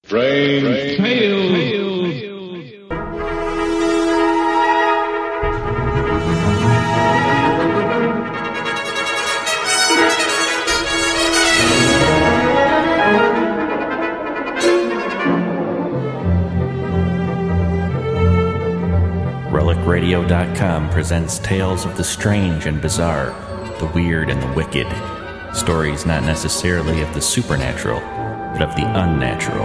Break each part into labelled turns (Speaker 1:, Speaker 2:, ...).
Speaker 1: Strange Tales.
Speaker 2: RelicRadio.com presents tales of the strange and bizarre, the weird and the wicked. Stories not necessarily of the supernatural, but of the unnatural.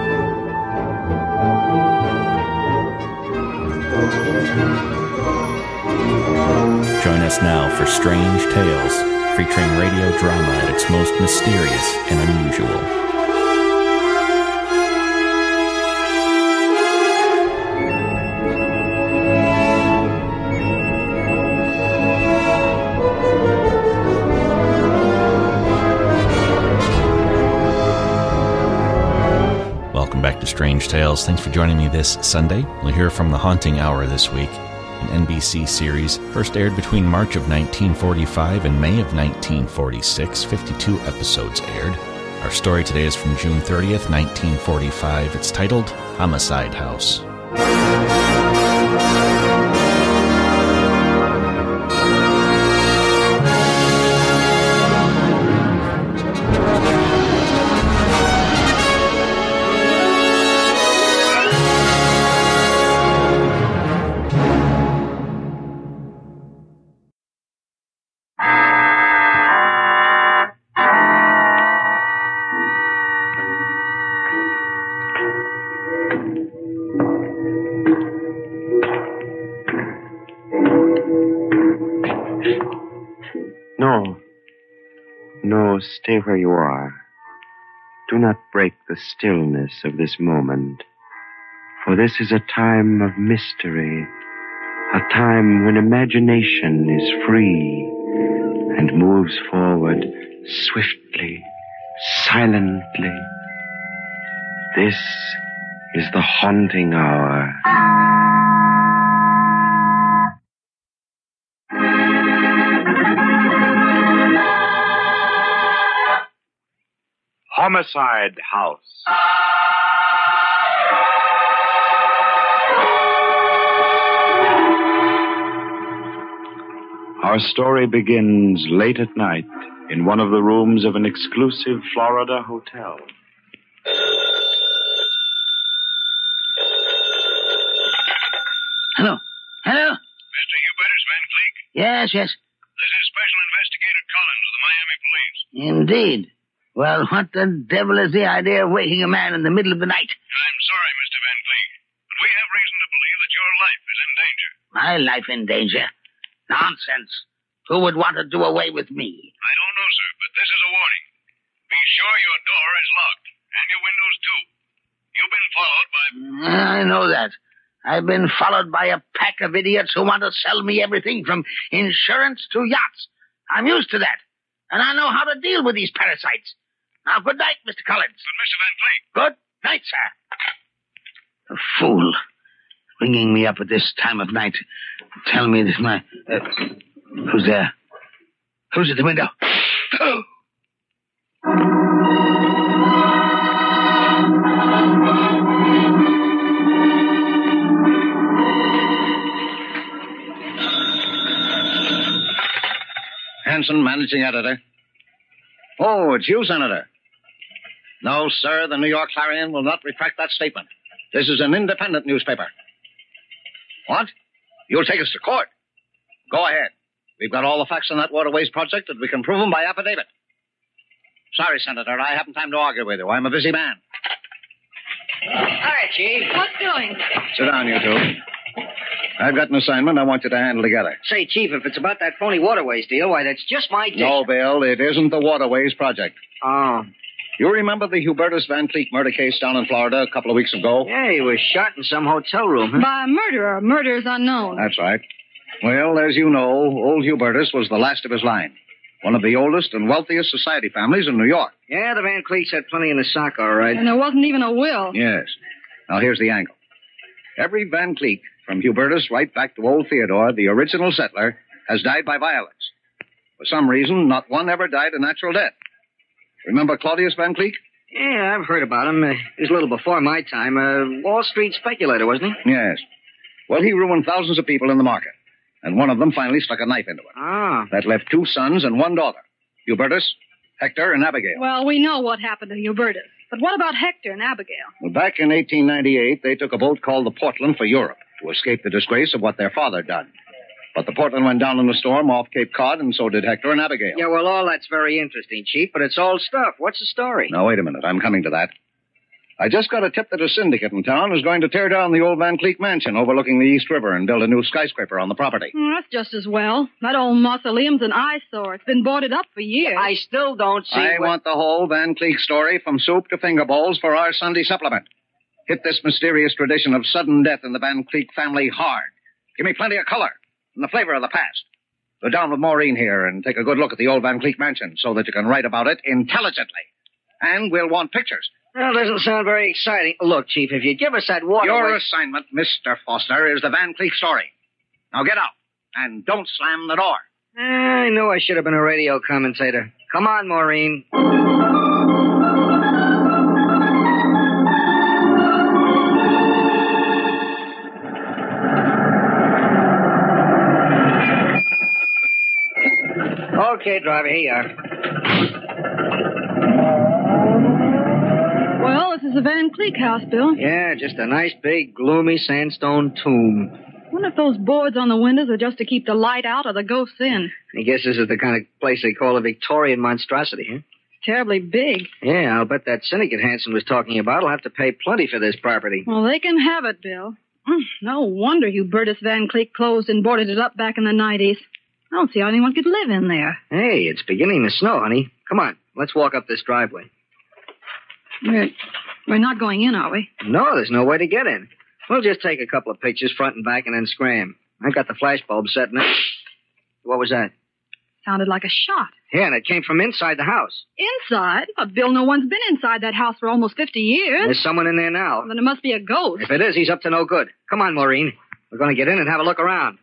Speaker 2: Join us now for Strange Tales, featuring radio drama at its most mysterious and unusual. Welcome back to Strange Tales. Thanks for joining me this Sunday. We'll hear from The Haunting Hour this week, an NBC series first aired between March of 1945 and May of 1946. 52 episodes aired. Our story today is from June 30th, 1945. It's titled Homicide House.
Speaker 3: No, stay where you are. Do not break the stillness of this moment, for this is a time of mystery, a time when imagination is free and moves forward swiftly, silently. This is the haunting hour. Homicide House.
Speaker 4: Our story begins late at night in one of the rooms of an exclusive Florida hotel.
Speaker 5: Hello. Hello?
Speaker 6: Mr. Hubertus Van Cleek?
Speaker 5: Yes.
Speaker 6: This is Special Investigator Collins of the Miami Police.
Speaker 5: Indeed. Well, what the devil is the idea of waking a man in the middle of the night?
Speaker 6: I'm sorry, Mr. Van Cleek, but we have reason to believe that your life is in danger.
Speaker 5: My life in danger? Nonsense. Who would want to do away with me?
Speaker 6: I don't know, sir, but this is a warning. Be sure your door is locked, and your windows, too. You've been followed by...
Speaker 5: I know that. I've been followed by a pack of idiots who want to sell me everything from insurance to yachts. I'm used to that, and I know how to deal with these parasites. Now, good night, Mr. Collins.
Speaker 6: But Mr. Van Cleek...
Speaker 5: Good night, sir. A fool. Ringing me up at this time of night to tell me that my... who's there? Who's at the window? Oh!
Speaker 7: Hanson, managing editor. Oh, it's you, Senator. No, sir, the New York Clarion will not retract that statement. This is an independent newspaper. What? You'll take us to court? Go ahead. We've got all the facts on that waterways project, and we can prove them by affidavit. Sorry, Senator, I haven't time to argue with you. I'm a busy man.
Speaker 8: Hi, Chief. What's doing?
Speaker 7: Sit down, you two. I've got an assignment I want you to handle together.
Speaker 8: Say, Chief, if it's about that phony waterways deal, why, that's just my dish.
Speaker 7: No, Bill, it isn't the waterways project.
Speaker 8: Oh.
Speaker 7: You remember the Hubertus Van Cleek murder case down in Florida a couple of weeks ago?
Speaker 8: Yeah, he was shot in some hotel room. Huh?
Speaker 9: By a murderer. Murder is unknown.
Speaker 7: That's right. Well, as you know, old Hubertus was the last of his line. One of the oldest and wealthiest society families in New York.
Speaker 8: Yeah, the Van Cleeks had plenty in the sock, all right.
Speaker 9: And there wasn't even a will.
Speaker 7: Yes. Now, here's the angle. Every Van Cleek, from Hubertus right back to old Theodore, the original settler, has died by violence. For some reason, not one ever died a natural death. Remember Claudius Van Cleek?
Speaker 8: Yeah, I've heard about him. He was a little before my time. A Wall Street speculator, wasn't he?
Speaker 7: Yes. Well, he ruined thousands of people in the market. And one of them finally stuck a knife into him.
Speaker 8: Ah.
Speaker 7: That left 2 sons and 1 daughter. Hubertus, Hector, and Abigail.
Speaker 9: Well, we know what happened to Hubertus. But what about Hector and Abigail?
Speaker 7: Well, back in 1898, they took a boat called the Portland for Europe to escape the disgrace of what their father done. But the Portland went down in a storm off Cape Cod, and so did Hector and Abigail.
Speaker 8: Yeah, well, all that's very interesting, Chief, but it's old stuff. What's the story?
Speaker 7: Now, wait a minute. I'm coming to that. I just got a tip that a syndicate in town is going to tear down the old Van Cleek mansion overlooking the East River and build a new skyscraper on the property.
Speaker 9: That's just as well. That old mausoleum's an eyesore. It's been boarded up for years.
Speaker 8: I still don't see...
Speaker 7: I want the whole Van Cleek story from soup to finger bowls for our Sunday supplement. Hit this mysterious tradition of sudden death in the Van Cleek family hard. Give me plenty of color and the flavor of the past. Go down with Maureen here and take a good look at the old Van Cleek mansion so that you can write about it intelligently. And we'll want pictures.
Speaker 8: Well, doesn't sound very exciting. Look, Chief, if you'd give us that water...
Speaker 7: Your assignment, Mr. Foster, is the Van Cleek story. Now get out, and don't slam the door.
Speaker 8: I knew I should have been a radio commentator. Come on, Maureen. Okay, driver, here you are.
Speaker 9: Well, this is the Van Cleek house, Bill.
Speaker 8: Yeah, just a nice, big, gloomy sandstone tomb.
Speaker 9: I wonder if those boards on the windows are just to keep the light out or the ghosts in.
Speaker 8: I guess this is the kind of place they call a Victorian monstrosity, huh?
Speaker 9: It's terribly big.
Speaker 8: Yeah, I'll bet that syndicate Hanson was talking about will have to pay plenty for this property.
Speaker 9: Well, they can have it, Bill. No wonder Hubertus Van Cleek closed and boarded it up back in the 90s. I don't see how anyone could live in there.
Speaker 8: Hey, it's beginning to snow, honey. Come on, let's walk up this driveway.
Speaker 9: We're not going in, are we?
Speaker 8: No, there's no way to get in. We'll just take a couple of pictures, front and back, and then scram. I got the flash bulb set in it. What was that?
Speaker 9: Sounded like a shot.
Speaker 8: Yeah, and it came from inside the house.
Speaker 9: Inside? But Bill, no one's been inside that house for almost 50 years.
Speaker 8: There's someone in there now.
Speaker 9: Then it must be a ghost.
Speaker 8: If it is, he's up to no good. Come on, Maureen. We're going to get in and have a look around.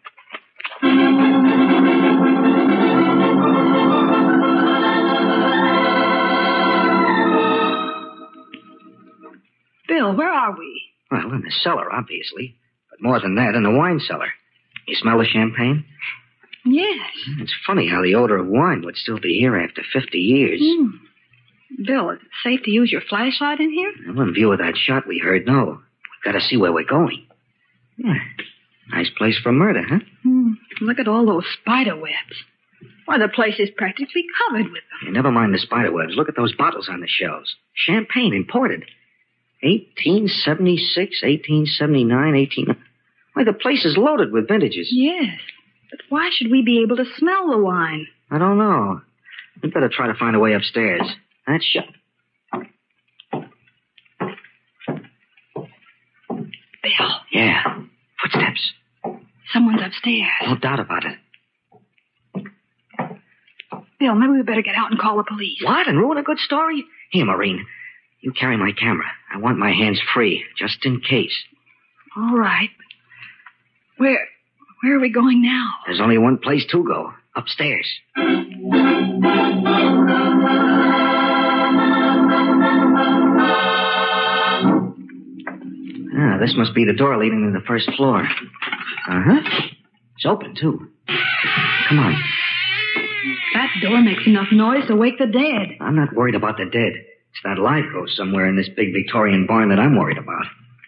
Speaker 9: Bill, where are we?
Speaker 8: Well, in the cellar, obviously. But more than that, in the wine cellar. You smell the champagne?
Speaker 9: Yes.
Speaker 8: It's funny how the odor of wine would still be here after 50 years.
Speaker 9: Bill, is it safe to use your flashlight in here?
Speaker 8: Well, in view of that shot we heard, no. We've got to see where we're going. Yeah. Nice place for murder, huh?
Speaker 9: Look at all those spider webs. Why, the place is practically covered with them.
Speaker 8: Yeah, never mind the spider webs. Look at those bottles on the shelves. Champagne, imported. 1876, 1879, Why, the place is loaded with vintages.
Speaker 9: Yes. But why should we be able to smell the wine?
Speaker 8: I don't know. We'd better try to find a way upstairs. That's shut.
Speaker 9: Bill.
Speaker 8: Yeah. Footsteps.
Speaker 9: Someone's upstairs.
Speaker 8: No doubt about it.
Speaker 9: Bill, maybe we better get out and call the police.
Speaker 8: What? And ruin a good story? Here, Maureen. You carry my camera. I want my hands free, just in case.
Speaker 9: All right. Where are we going now?
Speaker 8: There's only one place to go. Upstairs. This must be the door leading to the first floor. Uh-huh. It's open, too. Come on.
Speaker 9: That door makes enough noise to wake the dead.
Speaker 8: I'm not worried about the dead. It's that live ghost somewhere in this big Victorian barn that I'm worried about.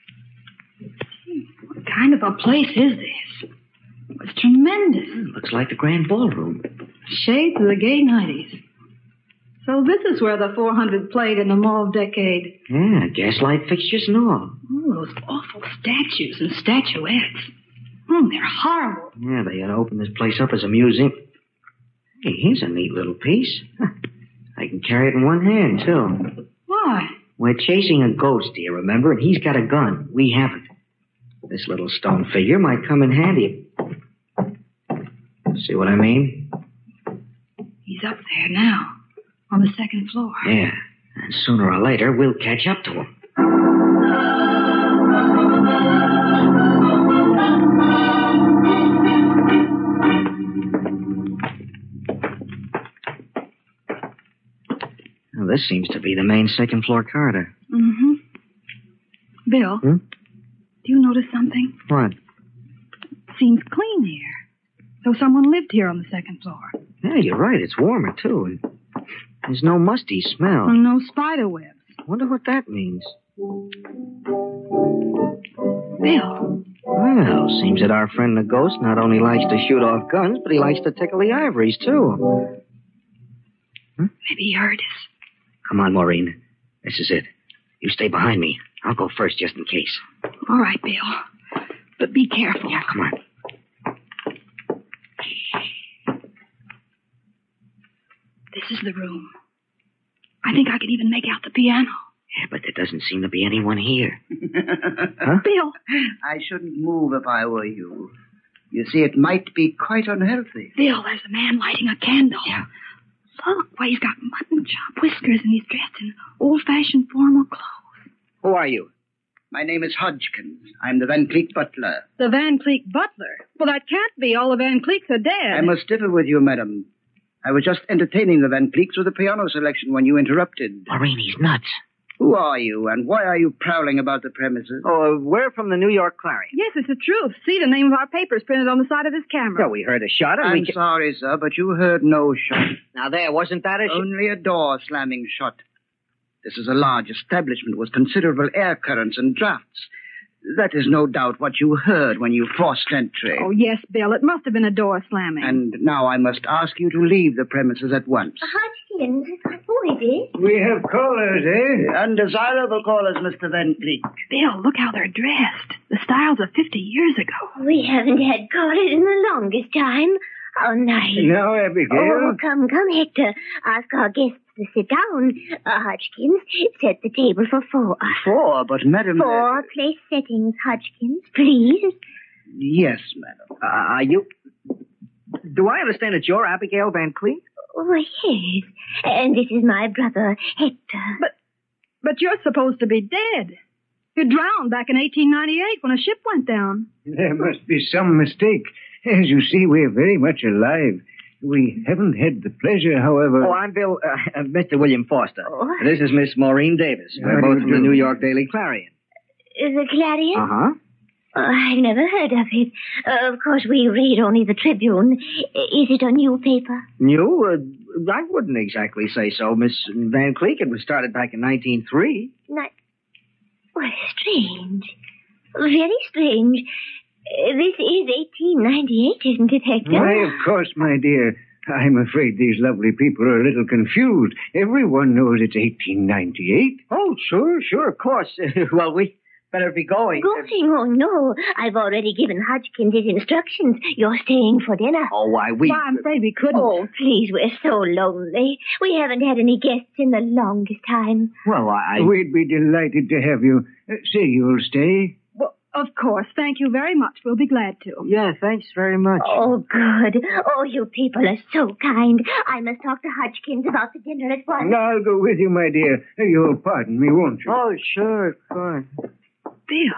Speaker 9: What kind of a place is this? It's tremendous.
Speaker 8: Looks like the Grand Ballroom.
Speaker 9: Shades of the gay 90s. So this is where the 400 played in the mauve decade.
Speaker 8: Yeah, gaslight fixtures and all.
Speaker 9: Oh, those awful statues and statuettes. They're horrible.
Speaker 8: Yeah, they ought to open this place up as a museum. Hey, here's a neat little piece. I can carry it in one hand, too.
Speaker 9: Why?
Speaker 8: We're chasing a ghost, do you remember? And he's got a gun. We haven't. This little stone figure might come in handy. See what I mean?
Speaker 9: He's up there now, on the second floor.
Speaker 8: Yeah, and sooner or later, we'll catch up to him. Now, this seems to be the main second-floor corridor.
Speaker 9: Mm-hmm. Bill, do you notice something?
Speaker 8: What?
Speaker 9: Seems clean here. So someone lived here on the second floor.
Speaker 8: Yeah, you're right. It's warmer, too. And there's no musty smell.
Speaker 9: And no spider webs.
Speaker 8: Wonder what that means.
Speaker 9: Bill.
Speaker 8: Well, seems that our friend the ghost not only likes to shoot off guns, but he likes to tickle the ivories, too.
Speaker 9: Maybe he heard us.
Speaker 8: Come on, Maureen. This is it. You stay behind me. I'll go first just in case.
Speaker 9: All right, Bill. But be careful.
Speaker 8: Yeah, come on.
Speaker 9: This is the room. I think I can even make out the piano.
Speaker 8: Yeah, but there doesn't seem to be anyone here.
Speaker 9: Huh? Bill.
Speaker 10: I shouldn't move if I were you. You see, it might be quite unhealthy.
Speaker 9: Bill, there's a man lighting a candle.
Speaker 8: Yeah.
Speaker 9: Look, why he's got mutton chop whiskers and he's dressed in old-fashioned formal clothes.
Speaker 8: Who are you?
Speaker 10: My name is Hodgkins. I'm the Van Cleek butler.
Speaker 9: The Van Cleek butler? Well, that can't be. All the Van Cleeks are dead.
Speaker 10: I must differ with you, madam. I was just entertaining the Van Cleeks with a piano selection when you interrupted.
Speaker 8: Maureen, he's nuts.
Speaker 10: Who are you, and why are you prowling about the premises?
Speaker 8: Oh, we're from the New York Clarion.
Speaker 9: Yes, it's the truth. See, the name of our paper's printed on the side of this camera.
Speaker 8: Yeah, we heard a shot. And
Speaker 10: I'm sorry, sir, but you heard no shot.
Speaker 8: Now, there, wasn't that a shot?
Speaker 10: Only a door slamming shut. This is a large establishment with considerable air currents and drafts. That is no doubt what you heard when you forced entry.
Speaker 9: Oh, yes, Bill. It must have been a door slamming.
Speaker 10: And now I must ask you to leave the premises at once.
Speaker 11: Hodgkins, who is it?
Speaker 10: We have callers, eh? Undesirable callers, Mr. Van Cleek.
Speaker 9: Bill, look how they're dressed. The styles of 50 years ago.
Speaker 11: We haven't had callers in the longest time. How nice.
Speaker 10: Now, Abigail.
Speaker 11: Oh, come, Hector. Ask our guests to sit down. Hodgkins, set the table for 4.
Speaker 10: 4, but madam...
Speaker 11: 4 place settings, Hodgkins, please.
Speaker 10: Yes, madam.
Speaker 8: Are you... Do I understand that you're Abigail Van Cleek?
Speaker 11: Oh, yes. And this is my brother, Hector.
Speaker 9: But you're supposed to be dead. You drowned back in 1898 when a ship went down.
Speaker 12: There must be some mistake. As you see, we're very much alive. We haven't had the pleasure, however...
Speaker 8: Oh, I'm Bill, Mr. William Foster.
Speaker 11: Oh.
Speaker 8: This is Miss Maureen Davis. We're both from the New York Daily Clarion.
Speaker 11: The Clarion?
Speaker 8: Uh-huh.
Speaker 11: Oh, I've never heard of it. Of course, we read only the Tribune. Is it a new paper?
Speaker 8: New? I wouldn't exactly say so, Miss Van Cleek. It was started back in 1903.
Speaker 11: Well, strange. Very strange. This is 1898, isn't it, Hector?
Speaker 12: Why, of course, my dear. I'm afraid these lovely people are a little confused. Everyone knows it's 1898.
Speaker 8: Oh, sure, of course. Well, we better be going.
Speaker 11: Going? Oh, no. I've already given Hodgkins his instructions. You're staying for dinner.
Speaker 8: Oh, why,
Speaker 9: I'm afraid we couldn't.
Speaker 11: Oh, please, we're so lonely. We haven't had any guests in the longest time.
Speaker 8: Well,
Speaker 12: We'd be delighted to have you. Say you'll stay.
Speaker 9: Of course. Thank you very much. We'll be glad to.
Speaker 8: Yeah, thanks very much.
Speaker 11: Oh, good. Oh, you people are so kind. I must talk to Hodgkins about the dinner at once.
Speaker 12: No, I'll go with you, my dear. You'll pardon me, won't you?
Speaker 8: Oh, sure, of course.
Speaker 9: Bill,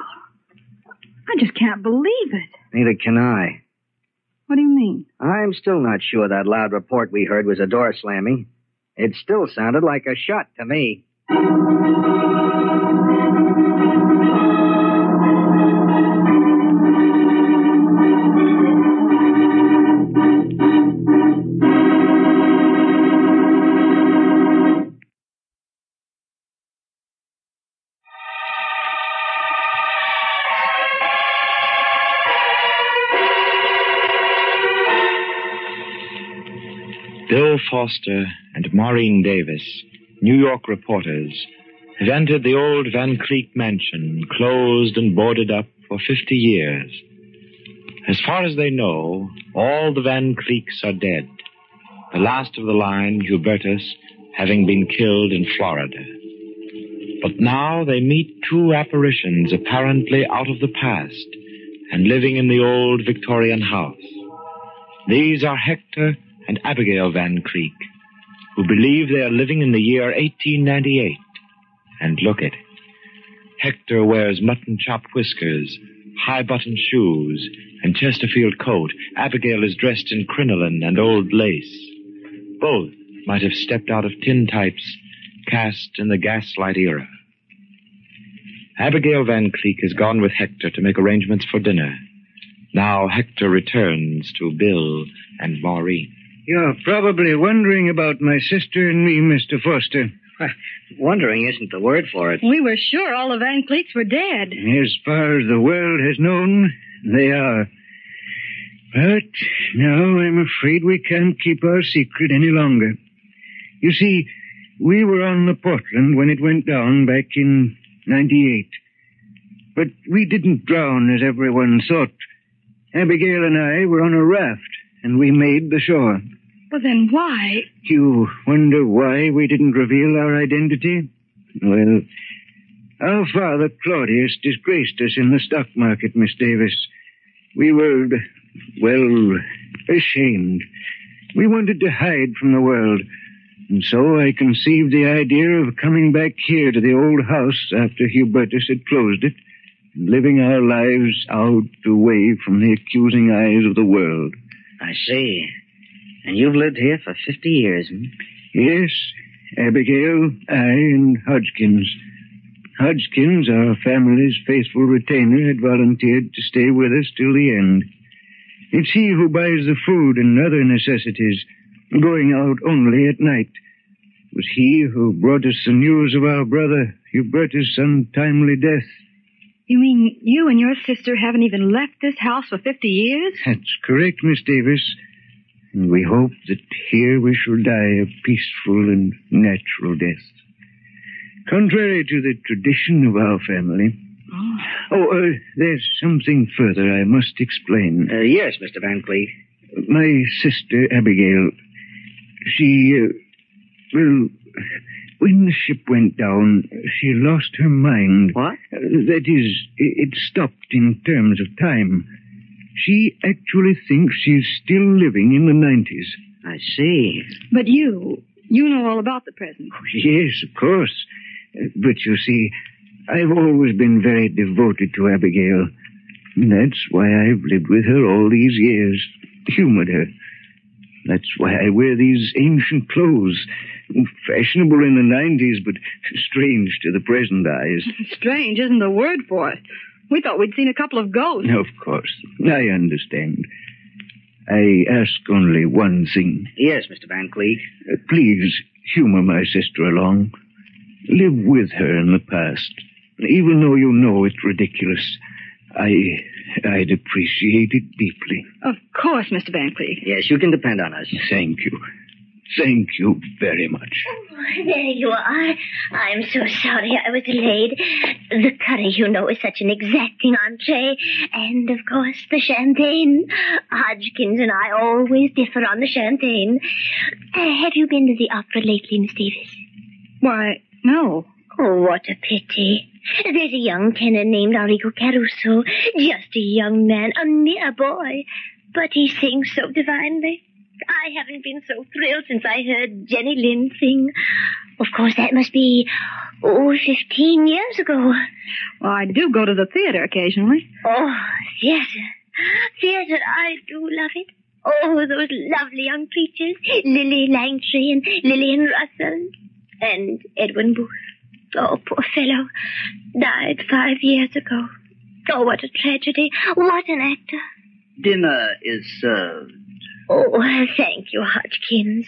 Speaker 9: I just can't believe it.
Speaker 8: Neither can I.
Speaker 9: What do you mean?
Speaker 8: I'm still not sure that loud report we heard was a door slamming. It still sounded like a shot to me.
Speaker 13: Bill Foster and Maureen Davis, New York reporters, have entered the old Van Cleek mansion, closed and boarded up for 50 years. As far as they know, all the Van Cleeks are dead, the last of the line, Hubertus, having been killed in Florida. But now they meet 2 apparitions apparently out of the past and living in the old Victorian house. These are Hector and Abigail Van Cleek, who believe they are living in the year 1898. And look it. Hector wears mutton-chop whiskers, high-button shoes, and Chesterfield coat. Abigail is dressed in crinoline and old lace. Both might have stepped out of tintypes cast in the gaslight era. Abigail Van Cleek has gone with Hector to make arrangements for dinner. Now Hector returns to Bill and Maureen.
Speaker 12: You're probably wondering about my sister and me, Mr. Foster.
Speaker 8: Wondering isn't the word for it.
Speaker 9: We were sure all the Van Cleeks were dead.
Speaker 12: As far as the world has known, they are. But now I'm afraid we can't keep our secret any longer. You see, we were on the Portland when it went down back in 98. But we didn't drown as everyone thought. Abigail and I were on a raft, and we made the shore.
Speaker 9: But then why?
Speaker 12: You wonder why we didn't reveal our identity? Well, our father, Claudius, disgraced us in the stock market, Miss Davis. We were, well, ashamed. We wanted to hide from the world. And so I conceived the idea of coming back here to the old house after Hubertus had closed it, and living our lives out away from the accusing eyes of the world.
Speaker 8: I see. And you've lived here for 50 years, hmm?
Speaker 12: Yes, Abigail, I, and Hodgkins. Hodgkins, our family's faithful retainer, had volunteered to stay with us till the end. It's he who buys the food and other necessities, going out only at night. It was he who brought us the news of our brother Hubertus' untimely death.
Speaker 9: You mean you and your sister haven't even left this house for 50 years?
Speaker 12: That's correct, Miss Davis. And we hope that here we shall die a peaceful and natural death. Contrary to the tradition of our family. There's something further I must explain.
Speaker 8: Yes, Mr. Van Cleek.
Speaker 12: My sister, Abigail, she, when the ship went down, she lost her mind.
Speaker 8: What?
Speaker 12: That is, it stopped in terms of time. She actually thinks she's still living in the 90s.
Speaker 8: I see.
Speaker 9: But you know all about the present.
Speaker 12: Yes, of course. But you see, I've always been very devoted to Abigail. That's why I've lived with her all these years, humored her. That's why I wear these ancient clothes. Fashionable in the 90s, but strange to the present eyes.
Speaker 9: Strange isn't the word for it. We thought we'd seen a couple of ghosts.
Speaker 12: Of course. I understand. I ask only one thing.
Speaker 8: Yes, Mr. Van Cleek.
Speaker 12: Please humor my sister along. Live with her in the past. Even though you know it's ridiculous, I'd appreciate it deeply.
Speaker 9: Of course, Mr. Van Cleek.
Speaker 8: Yes, you can depend on us.
Speaker 12: Thank you. Thank you very much.
Speaker 11: Oh, there you are. I'm so sorry I was delayed. The curry, you know, is such an exacting entree. And, of course, the champagne. Hodgkins and I always differ on the champagne. Have you been to the opera lately, Miss Davis?
Speaker 9: Why, no.
Speaker 11: Oh, what a pity. There's a young tenor named Enrico Caruso. Just a young man, a mere boy. But he sings so divinely. I haven't been so thrilled since I heard Jenny Lind sing. Of course, that must be, 15 years ago.
Speaker 9: Well, I do go to the theater occasionally.
Speaker 11: Oh, theater. Theater, I do love it. Oh, those lovely young creatures. Lily Langtry and Lillian Russell. And Edwin Booth. Oh, poor fellow. Died 5 years ago. Oh, what a tragedy. What an actor.
Speaker 10: Dinner is served.
Speaker 11: Oh, thank you, Hodgkins.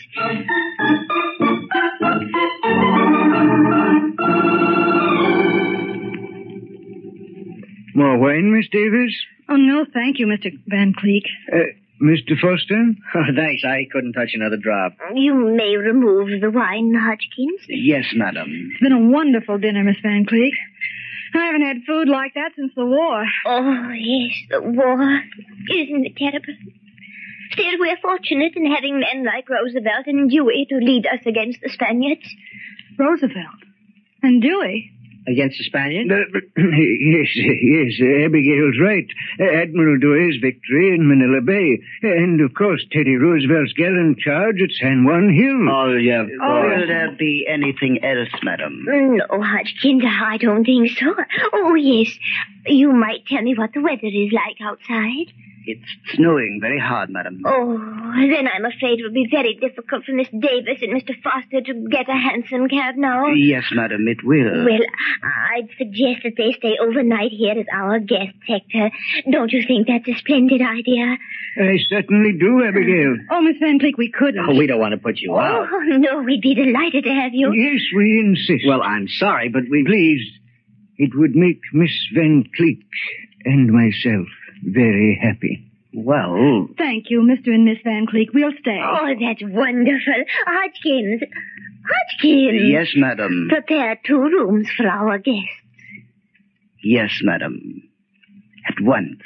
Speaker 12: More wine, Miss Davis?
Speaker 9: Oh, no, thank you, Mr. Van Cleek.
Speaker 12: Mr. Foster?
Speaker 8: Oh, thanks. I couldn't touch another drop.
Speaker 11: You may remove the wine, Hodgkins.
Speaker 10: Yes, madam.
Speaker 9: It's been a wonderful dinner, Miss Van Cleek. I haven't had food like that since the war.
Speaker 11: Oh, yes, the war. Isn't it terrible? Still, we're fortunate in having men like Roosevelt and Dewey to lead us against the Spaniards.
Speaker 9: Roosevelt? And Dewey?
Speaker 8: Against the Spaniards?
Speaker 12: Yes, Abigail's right. Admiral Dewey's victory in Manila Bay. And, of course, Teddy Roosevelt's gallant charge at San Juan Hill.
Speaker 10: Oh, yeah. Will there be anything else, madam?
Speaker 11: No, Hodgkins, I don't think so. Oh, yes. You might tell me what the weather is like outside.
Speaker 10: It's snowing very hard, madam.
Speaker 11: Oh, then I'm afraid it will be very difficult for Miss Davis and Mr. Foster to get a hansom cab now.
Speaker 10: Yes, madam, it will.
Speaker 11: Well, I'd suggest that they stay overnight here as our guests, Hector. Don't you think that's a splendid idea?
Speaker 12: I certainly do, Abigail.
Speaker 9: Oh, Miss Van Cleek, we couldn't.
Speaker 8: Oh, we don't want to put you out.
Speaker 11: Oh, no, we'd be delighted to have you.
Speaker 12: Yes, we insist.
Speaker 8: Well, I'm sorry, but we...
Speaker 12: Please, it would make Miss Van Cleek and myself very happy.
Speaker 8: Well...
Speaker 9: Thank you, Mr. and Miss Van Cleek. We'll stay.
Speaker 11: Oh, that's wonderful. Hodgkins. Hodgkins.
Speaker 10: Yes, madam.
Speaker 11: Prepare 2 rooms for our guests.
Speaker 10: Yes, madam. At once.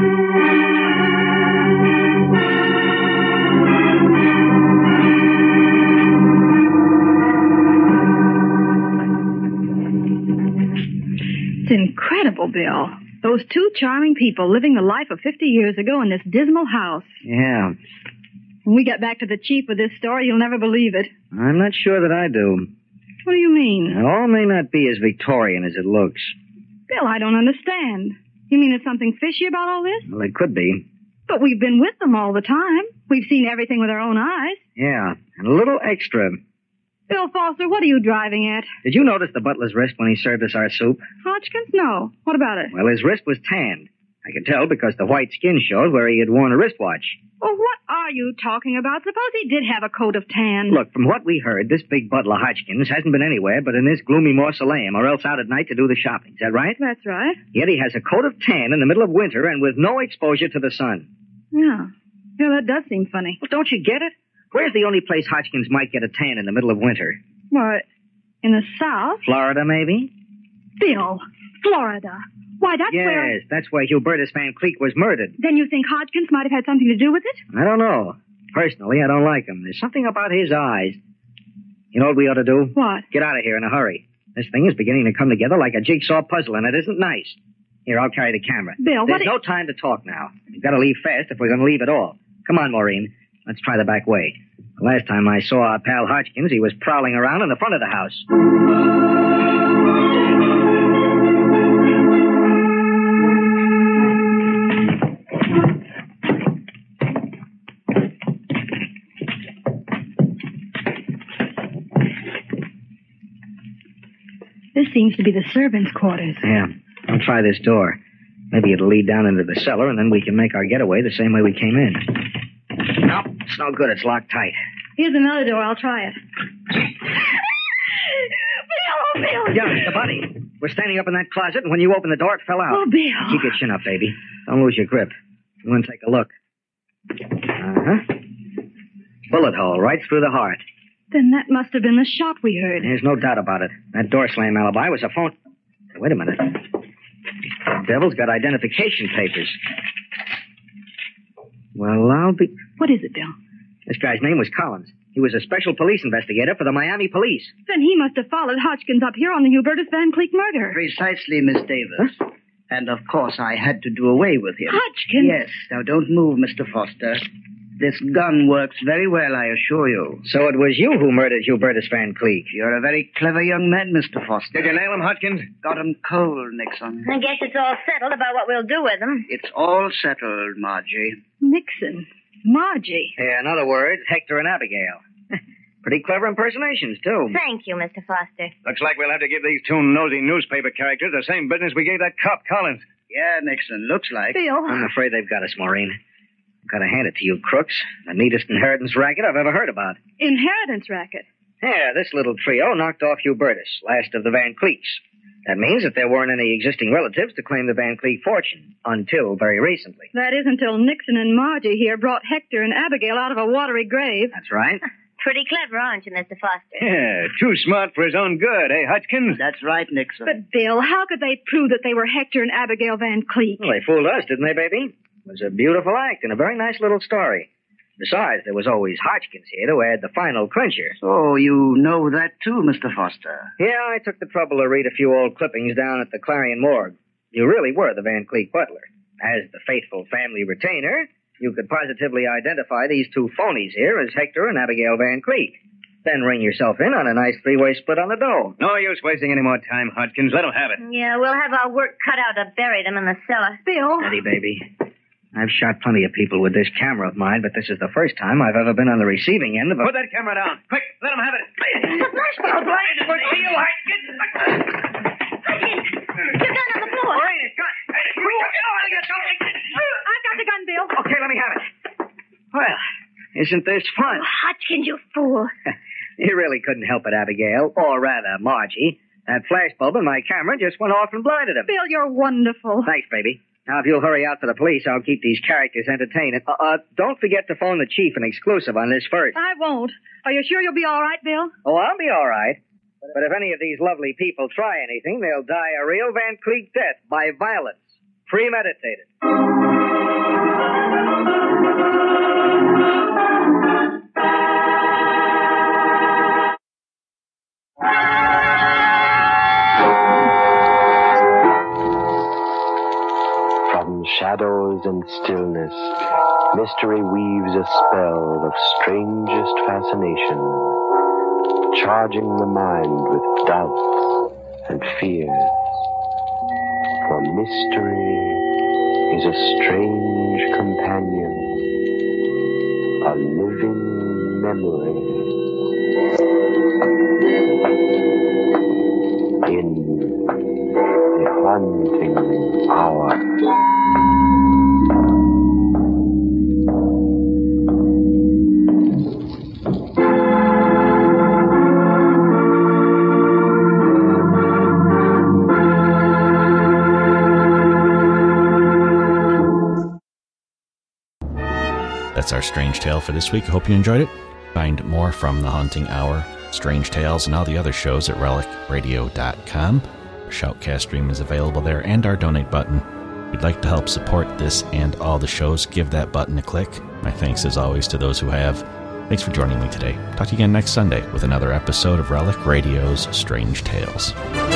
Speaker 9: It's incredible, Bill. Those 2 charming people living the life of 50 years ago in this dismal house.
Speaker 8: Yeah.
Speaker 9: When we get back to the chief with this story, you'll never believe it.
Speaker 8: I'm not sure that I do.
Speaker 9: What do you mean?
Speaker 8: It all may not be as Victorian as it looks.
Speaker 9: Bill, I don't understand. You mean there's something fishy about all this?
Speaker 8: Well, it could be.
Speaker 9: But we've been with them all the time. We've seen everything with our own eyes.
Speaker 8: Yeah, and a little extra.
Speaker 9: Bill Foster, what are you driving at?
Speaker 8: Did you notice the butler's wrist when he served us our soup?
Speaker 9: Hodgkins? No. What about it?
Speaker 8: Well, his wrist was tanned. I could tell because the white skin showed where he had worn a wristwatch.
Speaker 9: Well, what are you talking about? Suppose he did have a coat of tan.
Speaker 8: Look, from what we heard, this big butler Hodgkins hasn't been anywhere but in this gloomy mausoleum or else out at night to do the shopping. Is that right?
Speaker 9: That's right.
Speaker 8: Yet he has a coat of tan in the middle of winter and with no exposure to the sun.
Speaker 9: Yeah. Yeah, that does seem funny.
Speaker 8: Well, don't you get it? Where's the only place Hodgkins might get a tan in the middle of winter?
Speaker 9: What? In the South?
Speaker 8: Florida, maybe?
Speaker 9: Bill, Florida. Why, that's where...
Speaker 8: Yes, that's where Hubertus Van Cleek was murdered.
Speaker 9: Then you think Hodgkins might have had something to do with it?
Speaker 8: I don't know. Personally, I don't like him. There's something about his eyes. You know what we ought to do?
Speaker 9: What?
Speaker 8: Get out of here in a hurry. This thing is beginning to come together like a jigsaw puzzle, and it isn't nice. Here, I'll carry the camera.
Speaker 9: Bill,
Speaker 8: There's no time to talk now. We've got to leave fast if we're going to leave at all. Come on, Maureen. Let's try the back way. The last time I saw our pal Hodgkins, he was prowling around in the front of the house.
Speaker 9: This seems to be the servants' quarters.
Speaker 8: Yeah. I'll try this door. Maybe it'll lead down into the cellar, and then we can make our getaway the same way we came in. Nope, it's no good. It's locked tight.
Speaker 9: Here's another door. I'll try it. Bill!
Speaker 8: Yeah, it's the bunny. We're standing up in that closet, and when you opened the door, it fell out.
Speaker 9: Oh, Bill.
Speaker 8: Keep your chin up, baby. Don't lose your grip. You want to take a look. Uh-huh. Bullet hole right through the heart.
Speaker 9: Then that must have been the shot we heard.
Speaker 8: There's no doubt about it. That door slam alibi was a phone... Wait a minute. The devil's got identification papers. Well, I'll be...
Speaker 9: What is it, Bill?
Speaker 8: This guy's name was Collins. He was a special police investigator for the Miami police.
Speaker 9: Then he must have followed Hodgkins up here on the Hubertus Van Cleek murder.
Speaker 10: Precisely, Miss Davis. Huh? And, of course, I had to do away with him.
Speaker 9: Hodgkins?
Speaker 10: Yes. Now, don't move, Mr. Foster. This gun works very well, I assure you.
Speaker 8: So it was you who murdered Hubertus Van Cleek.
Speaker 10: You're a very clever young man, Mr. Foster.
Speaker 7: Did you nail him, Hodgkins?
Speaker 10: Got him cold, Nixon.
Speaker 11: I guess it's all settled about what we'll do with him.
Speaker 10: It's all settled, Margie.
Speaker 9: Nixon. Margie.
Speaker 8: Yeah, in other words, Hector and Abigail. Pretty clever impersonations, too.
Speaker 11: Thank you, Mr. Foster.
Speaker 7: Looks like we'll have to give these 2 nosy newspaper characters the same business we gave that cop, Collins.
Speaker 10: Yeah, Nixon, looks like.
Speaker 9: Bill.
Speaker 8: I'm afraid they've got us, Maureen. Gotta hand it to you, crooks. The neatest inheritance racket I've ever heard about.
Speaker 9: Inheritance racket?
Speaker 8: Yeah, this little trio knocked off Hubertus, last of the Van Cleeks. That means that there weren't any existing relatives to claim the Van Cleek fortune, until very recently.
Speaker 9: That is until Nixon and Margie here brought Hector and Abigail out of a watery grave.
Speaker 8: That's right.
Speaker 11: Pretty clever, aren't you, Mr. Foster?
Speaker 7: Yeah, too smart for his own good, eh, Hodgkins?
Speaker 10: That's right, Nixon.
Speaker 9: But, Bill, how could they prove that they were Hector and Abigail Van Cleek?
Speaker 8: Well, they fooled us, didn't they, baby? It was a beautiful act and a very nice little story. Besides, there was always Hodgkins here to add the final clincher.
Speaker 10: Oh, you know that too, Mr. Foster.
Speaker 8: Yeah, I took the trouble to read a few old clippings down at the Clarion Morgue. You really were the Van Cleek butler. As the faithful family retainer, you could positively identify these 2 phonies here as Hector and Abigail Van Cleek. Then ring yourself in on a nice 3-way split on the dough.
Speaker 7: No use wasting any more time, Hodgkins. Let him have it.
Speaker 11: Yeah, we'll have our work cut out to bury them in the cellar.
Speaker 9: Bill.
Speaker 8: Steady, baby. I've shot plenty of people with this camera of mine, but this is the first time I've ever been on the receiving end of a...
Speaker 14: Put that camera down. Quick, let him have it.
Speaker 11: The flashbulb blinded me.
Speaker 14: See you,
Speaker 11: Your gun on the floor.
Speaker 14: Lorraine, it's gun.
Speaker 9: I've got the gun, Bill.
Speaker 8: Okay, let me have it. Well, isn't this fun?
Speaker 11: Oh, Hodgkins, you fool.
Speaker 8: You really couldn't help it, Abigail. Or rather, Margie. That flashbulb in my camera just went off and blinded him.
Speaker 9: Bill, you're wonderful.
Speaker 8: Thanks, baby. Now, if you'll hurry out for the police, I'll keep these characters entertained. Don't forget to phone the chief an exclusive on this first.
Speaker 9: I won't. Are you sure you'll be all right, Bill?
Speaker 8: Oh, I'll be all right. But if any of these lovely people try anything, they'll die a real Van Cleek death by violence. Premeditated.
Speaker 3: From shadows and stillness, mystery weaves a spell of strangest fascination, charging the mind with doubts and fears. For mystery is a strange companion, a living memory. In the haunting hour.
Speaker 2: That's our Strange Tale for this week. I hope you enjoyed it. Find more from The Haunting Hour, Strange Tales, and all the other shows at relicradio.com. Our Shoutcast stream is available there, and our donate button. If you'd like to help support this and all the shows, give that button a click. My thanks, as always, to those who have. Thanks for joining me today. Talk to you again next Sunday with another episode of Relic Radio's Strange Tales.